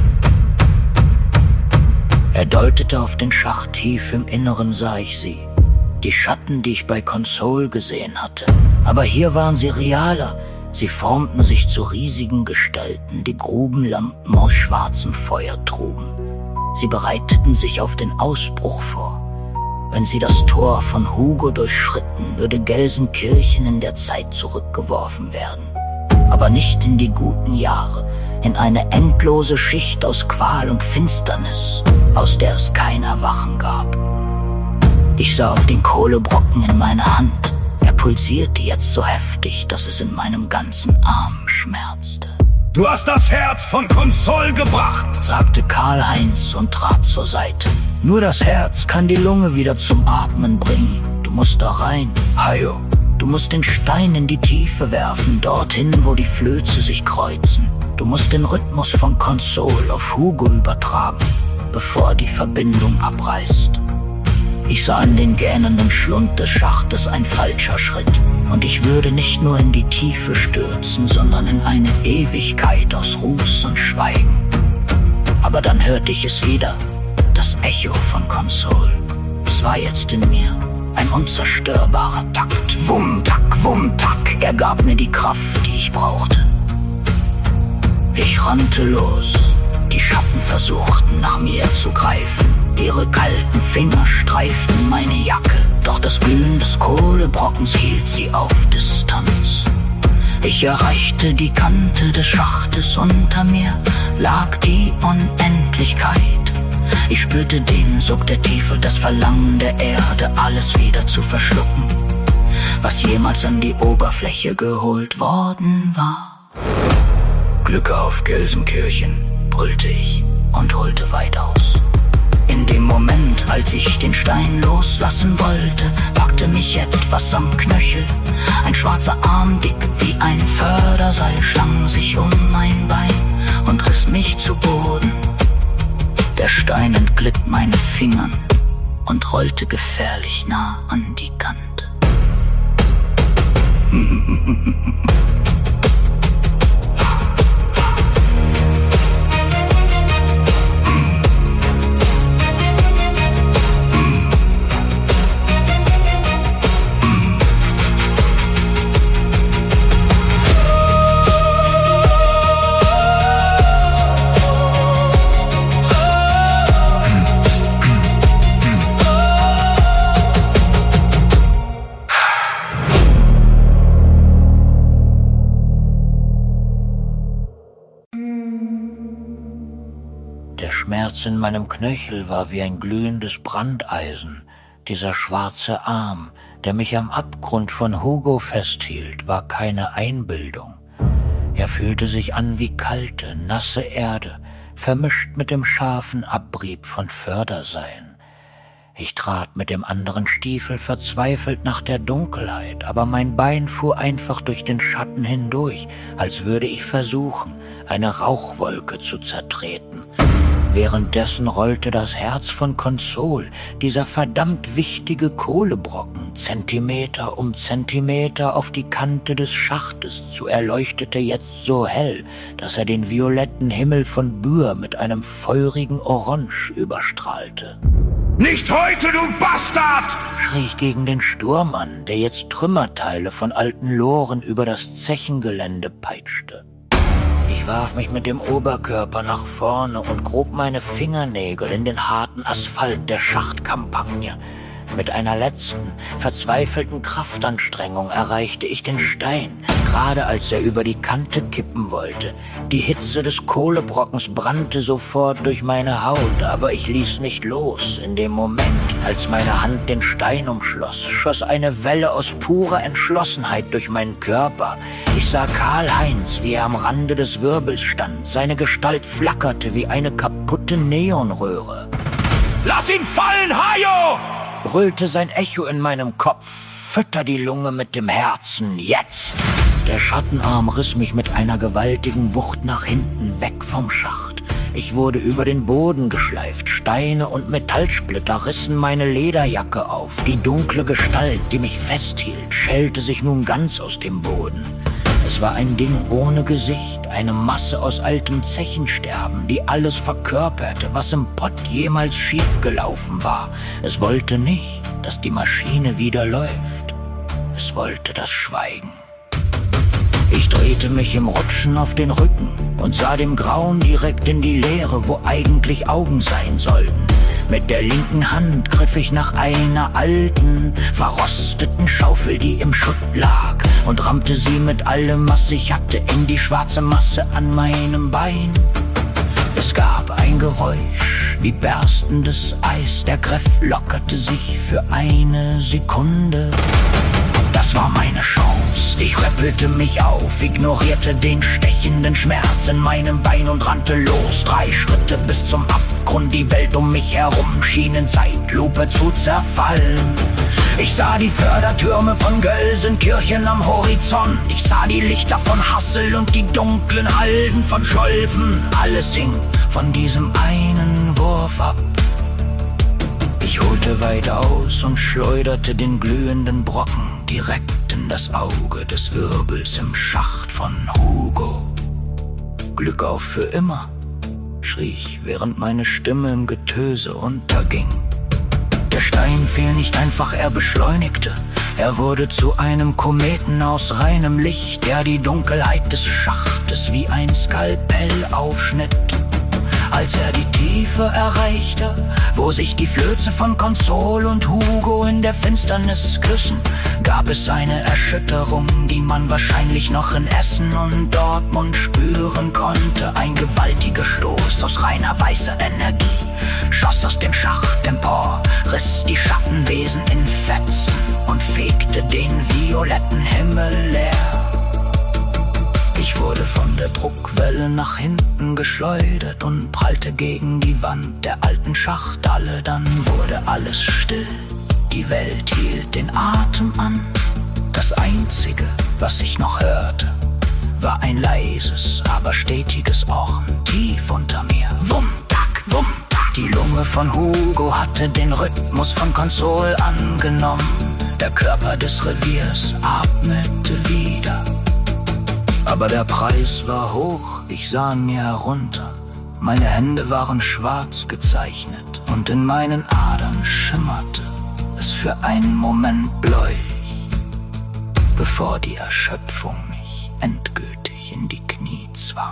Er deutete auf den Schacht, tief im Inneren sah ich sie. Die Schatten, die ich bei Console gesehen hatte. Aber hier waren sie realer. Sie formten sich zu riesigen Gestalten, die Grubenlampen aus schwarzem Feuer trugen. Sie bereiteten sich auf den Ausbruch vor. Wenn sie das Tor von Hugo durchschritten, würde Gelsenkirchen in der Zeit zurückgeworfen werden. Aber nicht in die guten Jahre, in eine endlose Schicht aus Qual und Finsternis, aus der es kein Erwachen gab. Ich sah auf den Kohlebrocken in meiner Hand. Er pulsierte jetzt so heftig, dass es in meinem ganzen Arm schmerzte. Du hast das Herz von Console gebracht, sagte Karl-Heinz und trat zur Seite. Nur das Herz kann die Lunge wieder zum Atmen bringen. Du musst da rein, Hajo. Du musst den Stein in die Tiefe werfen, dorthin, wo die Flöze sich kreuzen. Du musst den Rhythmus von Console auf Hugo übertragen, bevor die Verbindung abreißt. Ich sah in den gähnenden Schlund des Schachtes ein falscher Schritt. Und ich würde nicht nur in die Tiefe stürzen, sondern in eine Ewigkeit aus Ruß und Schweigen. Aber dann hörte ich es wieder, das Echo von Console. Es war jetzt in mir, ein unzerstörbarer Takt. Wum, tack, wum, tack. Er gab mir die Kraft, die ich brauchte. Ich rannte los. Die Schatten versuchten, nach mir zu greifen. Ihre kalten Finger streiften meine Jacke. Doch das Glühen des Kohlebrockens hielt sie auf Distanz. Ich erreichte die Kante des Schachtes. Unter mir lag die Unendlichkeit. Ich spürte den Sog der Tiefe, das Verlangen der Erde, alles wieder zu verschlucken, was jemals an die Oberfläche geholt worden war. Glück auf, Gelsenkirchen, brüllte ich und holte weit aus. In dem Moment, als ich den Stein loslassen wollte, packte mich etwas am Knöchel. Ein schwarzer Arm, dick wie ein Förderseil, schlang sich um mein Bein und riss mich zu Boden. Der Stein entglitt meine Fingern und rollte gefährlich nah an die Kante. Der Schmerz in meinem Knöchel war wie ein glühendes Brandeisen. Dieser schwarze Arm, der mich am Abgrund von Hugo festhielt, war keine Einbildung. Er fühlte sich an wie kalte, nasse Erde, vermischt mit dem scharfen Abrieb von Förderseilen. Ich trat mit dem anderen Stiefel verzweifelt nach der Dunkelheit, aber mein Bein fuhr einfach durch den Schatten hindurch, als würde ich versuchen, eine Rauchwolke zu zertreten. Währenddessen rollte das Herz von Console, dieser verdammt wichtige Kohlebrocken, Zentimeter um Zentimeter auf die Kante des Schachtes zu, erleuchtete jetzt so hell, dass er den violetten Himmel von Bühr mit einem feurigen Orange überstrahlte. Nicht heute, du Bastard! Schrie ich gegen den Sturm an, der jetzt Trümmerteile von alten Loren über das Zechengelände peitschte. Ich warf mich mit dem Oberkörper nach vorne und grub meine Fingernägel in den harten Asphalt der Schachtkampagne. Mit einer letzten, verzweifelten Kraftanstrengung erreichte ich den Stein, gerade als er über die Kante kippen wollte. Die Hitze des Kohlebrockens brannte sofort durch meine Haut, aber ich ließ nicht los. In dem Moment, als meine Hand den Stein umschloss, schoss eine Welle aus purer Entschlossenheit durch meinen Körper. Ich sah Karl-Heinz, wie er am Rande des Wirbels stand. Seine Gestalt flackerte wie eine kaputte Neonröhre. Lass ihn fallen, Hajo! Brüllte sein Echo in meinem Kopf. Fütter die Lunge mit dem Herzen, jetzt! Der Schattenarm riss mich mit einer gewaltigen Wucht nach hinten, weg vom Schacht. Ich wurde über den Boden geschleift, Steine und Metallsplitter rissen meine Lederjacke auf. Die dunkle Gestalt, die mich festhielt, schälte sich nun ganz aus dem Boden. Es war ein Ding ohne Gesicht, eine Masse aus altem Zechensterben, die alles verkörperte, was im Pott jemals schiefgelaufen war. Es wollte nicht, dass die Maschine wieder läuft. Es wollte das Schweigen. Ich drehte mich im Rutschen auf den Rücken und sah dem Grauen direkt in die Leere, wo eigentlich Augen sein sollten. Mit der linken Hand griff ich nach einer alten, verrosteten Schaufel, die im Schutt lag, und rammte sie mit allem, was ich hatte, in die schwarze Masse an meinem Bein. Es gab ein Geräusch wie berstendes Eis, der Griff lockerte sich für eine Sekunde. Das war meine Chance. Ich rappelte mich auf, ignorierte den stechenden Schmerz in meinem Bein und rannte los. 3 Schritte bis zum Abgrund, die Welt um mich herum schien in Zeitlupe zu zerfallen. Ich sah die Fördertürme von Gelsenkirchen am Horizont. Ich sah die Lichter von Hassel und die dunklen Halden von Scholven. Alles hing von diesem einen Wurf ab. Ich holte weit aus und schleuderte den glühenden Brocken direkt in das Auge des Wirbels im Schacht von Hugo. Glück auf für immer, schrie ich, während meine Stimme im Getöse unterging. Der Stein fiel nicht einfach, er beschleunigte. Er wurde zu einem Kometen aus reinem Licht, der die Dunkelheit des Schachtes wie ein Skalpell aufschnitt. Als er die Tiefe erreichte, wo sich die Flöze von Console und Hugo in der Finsternis küssen, gab es eine Erschütterung, die man wahrscheinlich noch in Essen und Dortmund spüren konnte. Ein gewaltiger Stoß aus reiner weißer Energie schoss aus dem Schacht empor, riss die Schattenwesen in Fetzen und fegte den violetten Himmel leer. Ich wurde von der Druckwelle nach hinten geschleudert und prallte gegen die Wand der alten Schachthalle. Dann wurde alles still, die Welt hielt den Atem an. Das Einzige, was ich noch hörte, war ein leises, aber stetiges Orchen tief unter mir. Wum-Tack, Wum-Tack. Die Lunge von Hugo hatte den Rhythmus von Console angenommen. Der Körper des Reviers atmete wieder. Aber der Preis war hoch, ich sah an mir herunter. Meine Hände waren schwarz gezeichnet und in meinen Adern schimmerte es für einen Moment bläulich, bevor die Erschöpfung mich endgültig in die Knie zwang.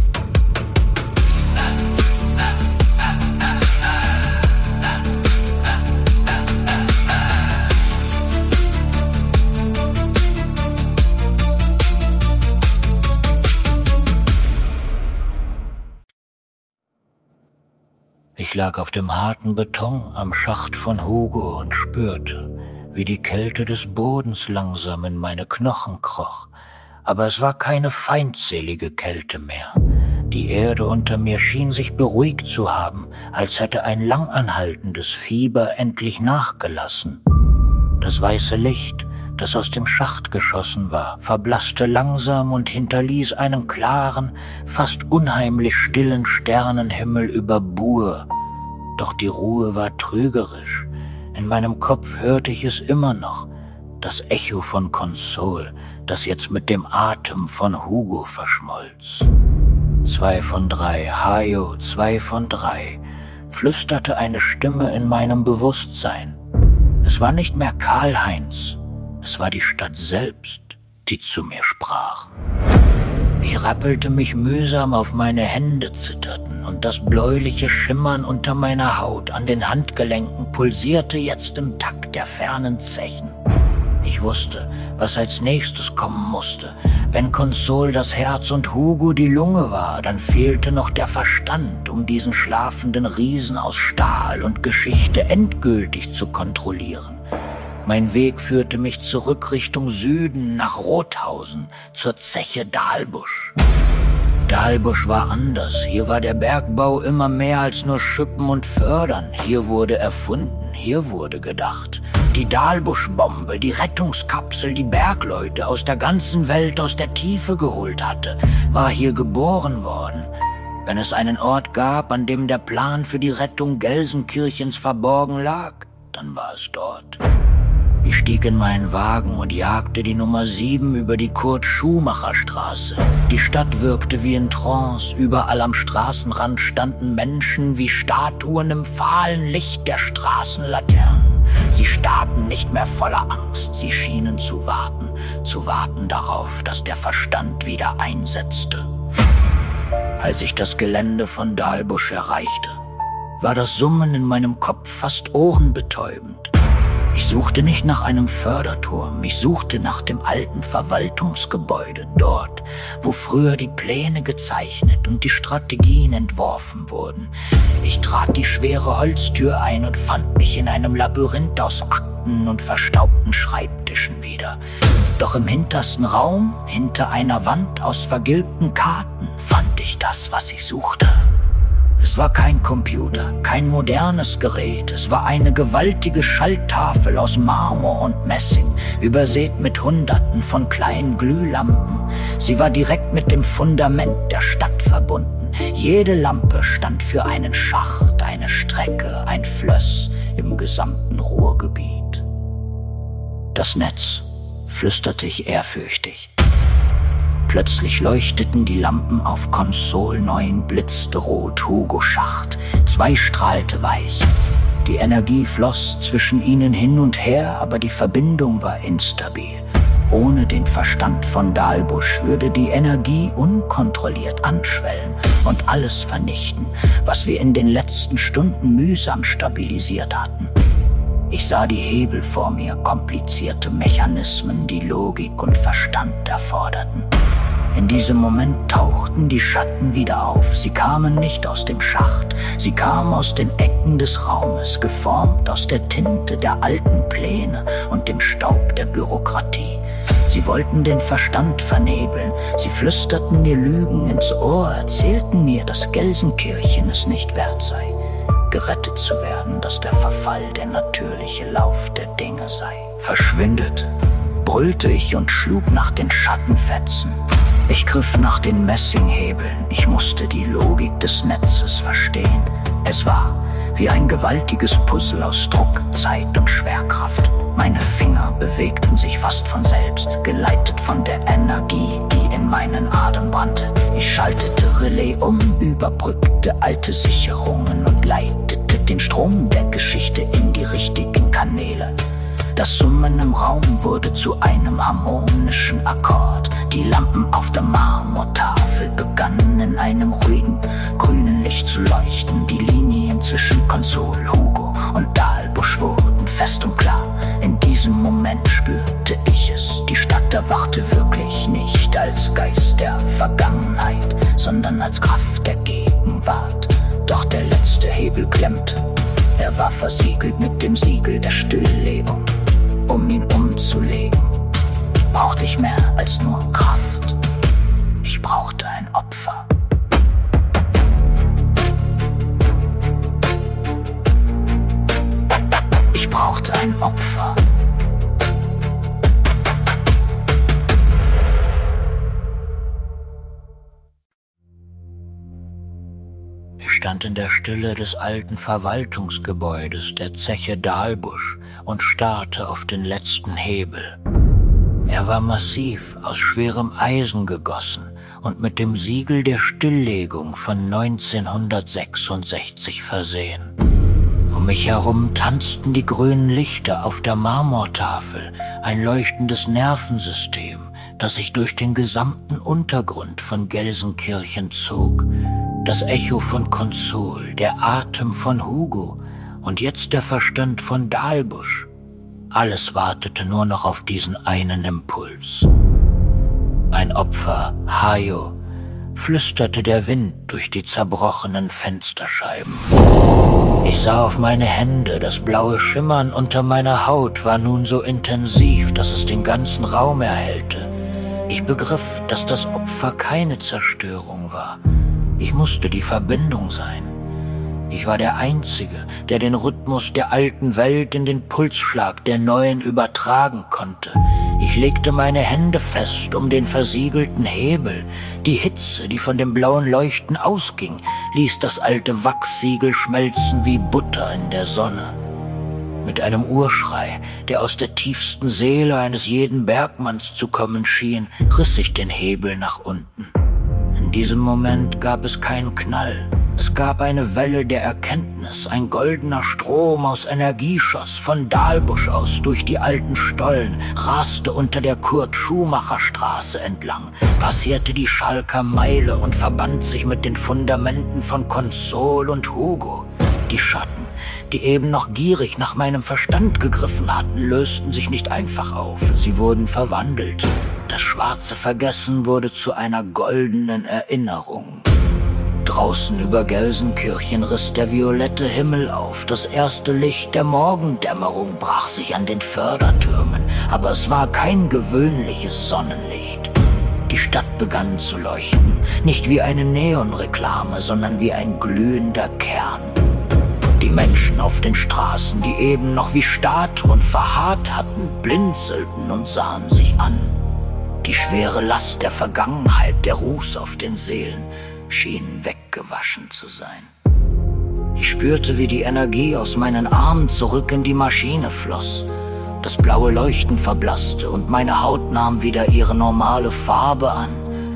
Ich lag auf dem harten Beton am Schacht von Hugo und spürte, wie die Kälte des Bodens langsam in meine Knochen kroch. Aber es war keine feindselige Kälte mehr. Die Erde unter mir schien sich beruhigt zu haben, als hätte ein langanhaltendes Fieber endlich nachgelassen. Das weiße Licht, das aus dem Schacht geschossen war, verblasste langsam und hinterließ einen klaren, fast unheimlich stillen Sternenhimmel über Bur. Doch die Ruhe war trügerisch. In meinem Kopf hörte ich es immer noch, das Echo von Console, das jetzt mit dem Atem von Hugo verschmolz. 2 von 3, Hajo, 2 von 3, flüsterte eine Stimme in meinem Bewusstsein. Es war nicht mehr Karl-Heinz, es war die Stadt selbst, die zu mir sprach. Ich rappelte mich mühsam auf, meine Hände zitterten und das bläuliche Schimmern unter meiner Haut an den Handgelenken pulsierte jetzt im Takt der fernen Zechen. Ich wusste, was als nächstes kommen musste. Wenn Console das Herz und Hugo die Lunge war, dann fehlte noch der Verstand, um diesen schlafenden Riesen aus Stahl und Geschichte endgültig zu kontrollieren. Mein Weg führte mich zurück Richtung Süden nach Rothausen, zur Zeche Dahlbusch. Dahlbusch war anders. Hier war der Bergbau immer mehr als nur Schippen und Fördern. Hier wurde erfunden, hier wurde gedacht. Die Dahlbusch-Bombe, die Rettungskapsel, die Bergleute aus der ganzen Welt aus der Tiefe geholt hatte, war hier geboren worden. Wenn es einen Ort gab, an dem der Plan für die Rettung Gelsenkirchens verborgen lag, dann war es dort. Ich stieg in meinen Wagen und jagte die Nummer 7 über die Kurt-Schumacher-Straße. Die Stadt wirkte wie in Trance. Überall am Straßenrand standen Menschen wie Statuen im fahlen Licht der Straßenlaternen. Sie starrten nicht mehr voller Angst, sie schienen zu warten darauf, dass der Verstand wieder einsetzte. Als ich das Gelände von Dahlbusch erreichte, war das Summen in meinem Kopf fast ohrenbetäubend. Ich suchte nicht nach einem Förderturm, ich suchte nach dem alten Verwaltungsgebäude, dort, wo früher die Pläne gezeichnet und die Strategien entworfen wurden. Ich trat die schwere Holztür ein und fand mich in einem Labyrinth aus Akten und verstaubten Schreibtischen wieder. Doch im hintersten Raum, hinter einer Wand aus vergilbten Karten, fand ich das, was ich suchte. Es war kein Computer, kein modernes Gerät, es war eine gewaltige Schalltafel aus Marmor und Messing, übersät mit Hunderten von kleinen Glühlampen. Sie war direkt mit dem Fundament der Stadt verbunden. Jede Lampe stand für einen Schacht, eine Strecke, ein Flöss im gesamten Ruhrgebiet. Das Netz, flüsterte ich ehrfürchtig. Plötzlich leuchteten die Lampen auf Konsol 9, blitzte rot Hugo Schacht, 2 strahlte weiß. Die Energie floss zwischen ihnen hin und her, aber die Verbindung war instabil. Ohne den Verstand von Dahlbusch würde die Energie unkontrolliert anschwellen und alles vernichten, was wir in den letzten Stunden mühsam stabilisiert hatten. Ich sah die Hebel vor mir, komplizierte Mechanismen, die Logik und Verstand erforderten. In diesem Moment tauchten die Schatten wieder auf. Sie kamen nicht aus dem Schacht, sie kamen aus den Ecken des Raumes, geformt aus der Tinte der alten Pläne und dem Staub der Bürokratie. Sie wollten den Verstand vernebeln, sie flüsterten mir Lügen ins Ohr, erzählten mir, dass Gelsenkirchen es nicht wert sei, gerettet zu werden, dass der Verfall der natürliche Lauf der Dinge sei. Verschwindet, brüllte ich und schlug nach den Schattenfetzen. Ich griff nach den Messinghebeln, ich musste die Logik des Netzes verstehen. Es war wie ein gewaltiges Puzzle aus Druck, Zeit und Schwerkraft. Meine Finger bewegten sich fast von selbst, geleitet von der Energie, die in meinen Adern brannte. Ich schaltete Relais um, überbrückte alte Sicherungen und leitete den Strom der Geschichte in die richtigen Kanäle. Das Summen im Raum wurde zu einem harmonischen Akkord. Die Lampen auf der Marmortafel begannen in einem ruhigen, grünen Licht zu leuchten. Die Linien zwischen Konsol, Hugo und Dahlbusch wurden fest und klar. In diesem Moment spürte ich es. Die Stadt erwachte wirklich nicht als Geist der Vergangenheit, sondern als Kraft der Gegenwart. Doch der letzte Hebel klemmte. Er war versiegelt mit dem Siegel der Stilllegung. Um ihn umzulegen, brauchte ich mehr als nur Kraft. Ich brauchte ein Opfer. Ich brauchte ein Opfer. Ich stand in der Stille des alten Verwaltungsgebäudes der Zeche Dahlbusch und starrte auf den letzten Hebel. Er war massiv aus schwerem Eisen gegossen und mit dem Siegel der Stilllegung von 1966 versehen. Um mich herum tanzten die grünen Lichter auf der Marmortafel, ein leuchtendes Nervensystem, das sich durch den gesamten Untergrund von Gelsenkirchen zog. Das Echo von Konsol, der Atem von Hugo und jetzt der Verstand von Dahlbusch. Alles wartete nur noch auf diesen einen Impuls. Ein Opfer, Hajo, flüsterte der Wind durch die zerbrochenen Fensterscheiben. Ich sah auf meine Hände, das blaue Schimmern unter meiner Haut war nun so intensiv, dass es den ganzen Raum erhellte. Ich begriff, dass das Opfer keine Zerstörung war. Ich musste die Verbindung sein. Ich war der Einzige, der den Rhythmus der alten Welt in den Pulsschlag der neuen übertragen konnte. Ich legte meine Hände fest um den versiegelten Hebel. Die Hitze, die von dem blauen Leuchten ausging, ließ das alte Wachssiegel schmelzen wie Butter in der Sonne. Mit einem Urschrei, der aus der tiefsten Seele eines jeden Bergmanns zu kommen schien, riss ich den Hebel nach unten. In diesem Moment gab es keinen Knall. Es gab eine Welle der Erkenntnis, ein goldener Strom aus Energie schoss von Dahlbusch aus durch die alten Stollen, raste unter der Kurt-Schumacher-Straße entlang, passierte die Schalker Meile und verband sich mit den Fundamenten von Konsol und Hugo. Die Schatten, die eben noch gierig nach meinem Verstand gegriffen hatten, lösten sich nicht einfach auf, sie wurden verwandelt. Das schwarze Vergessen wurde zu einer goldenen Erinnerung. Draußen über Gelsenkirchen riss der violette Himmel auf. Das erste Licht der Morgendämmerung brach sich an den Fördertürmen, aber es war kein gewöhnliches Sonnenlicht. Die Stadt begann zu leuchten, nicht wie eine Neonreklame, sondern wie ein glühender Kern. Die Menschen auf den Straßen, die eben noch wie Statuen verharrt hatten, blinzelten und sahen sich an. Die schwere Last der Vergangenheit, der Ruß auf den Seelen, schien weggewaschen zu sein. Ich spürte, wie die Energie aus meinen Armen zurück in die Maschine floss. Das blaue Leuchten verblasste und meine Haut nahm wieder ihre normale Farbe an.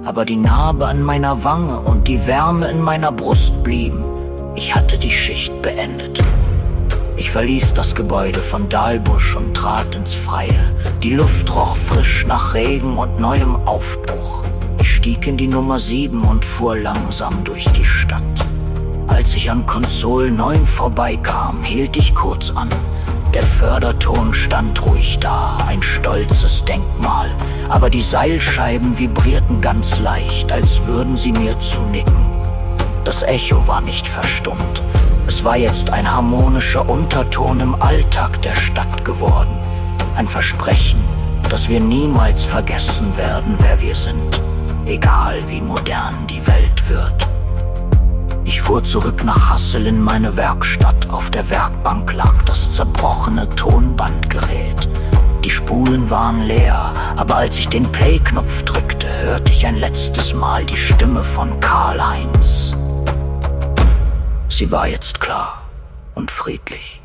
aber die Narbe an meiner Wange und die Wärme in meiner Brust blieben. Ich hatte die Schicht beendet. Ich verließ das Gebäude von Dahlbusch und trat ins Freie. Die Luft roch frisch nach Regen und neuem Aufbruch. Ich stieg in die Nummer 7 und fuhr langsam durch die Stadt. Als ich an Konsol 9 vorbeikam, hielt ich kurz an. Der Förderton stand ruhig da, ein stolzes Denkmal. Aber die Seilscheiben vibrierten ganz leicht, als würden sie mir zunicken. Das Echo war nicht verstummt. Es war jetzt ein harmonischer Unterton im Alltag der Stadt geworden. Ein Versprechen, dass wir niemals vergessen werden, wer wir sind, egal wie modern die Welt wird. Ich fuhr zurück nach Hassel in meine Werkstatt. Auf der Werkbank lag das zerbrochene Tonbandgerät. Die Spulen waren leer, aber als ich den Play-Knopf drückte, hörte ich ein letztes Mal die Stimme von Karl-Heinz. Sie war jetzt klar und friedlich.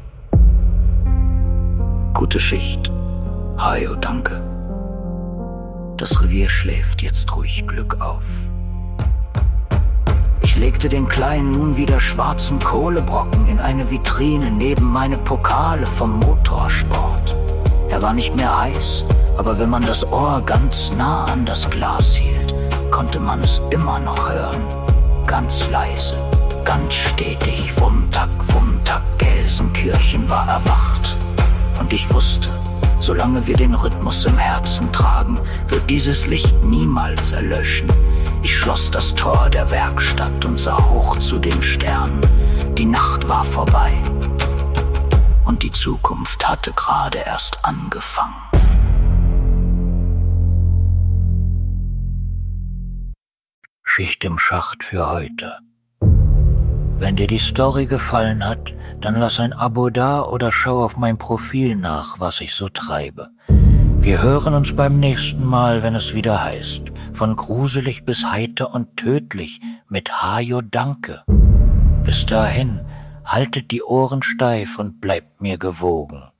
Gute Schicht. Hajo, danke. Das Revier schläft jetzt ruhig Glück auf. Ich legte den kleinen, nun wieder schwarzen Kohlebrocken in eine Vitrine neben meine Pokale vom Motorsport. Er war nicht mehr heiß, aber wenn man das Ohr ganz nah an das Glas hielt, konnte man es immer noch hören. Ganz leise, ganz stetig, Wumtak, Wumtak, Gelsenkirchen war erwacht. Und ich wusste, solange wir den Rhythmus im Herzen tragen, wird dieses Licht niemals erlöschen. Ich schloss das Tor der Werkstatt und sah hoch zu den Sternen. Die Nacht war vorbei und die Zukunft hatte gerade erst angefangen. Schicht im Schacht für heute. Wenn dir die Story gefallen hat, dann lass ein Abo da oder schau auf mein Profil nach, was ich so treibe. Wir hören uns beim nächsten Mal, wenn es wieder heißt, von gruselig bis heiter und tödlich mit Hajo Danke. Bis dahin, haltet die Ohren steif und bleibt mir gewogen.